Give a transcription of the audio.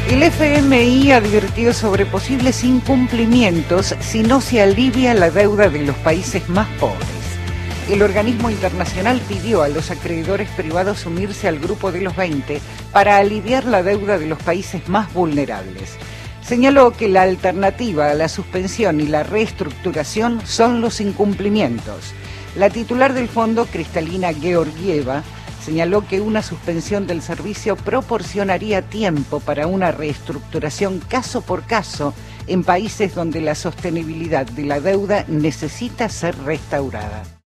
El FMI advirtió sobre posibles incumplimientos si no se alivia la deuda de los países más pobres. El organismo internacional pidió a los acreedores privados unirse al grupo de los 20 para aliviar la deuda de los países más vulnerables. Señaló que la alternativa a la suspensión y la reestructuración son los incumplimientos. La titular del fondo, Kristalina Georgieva, señaló que una suspensión del servicio proporcionaría tiempo para una reestructuración caso por caso en países donde la sostenibilidad de la deuda necesita ser restaurada.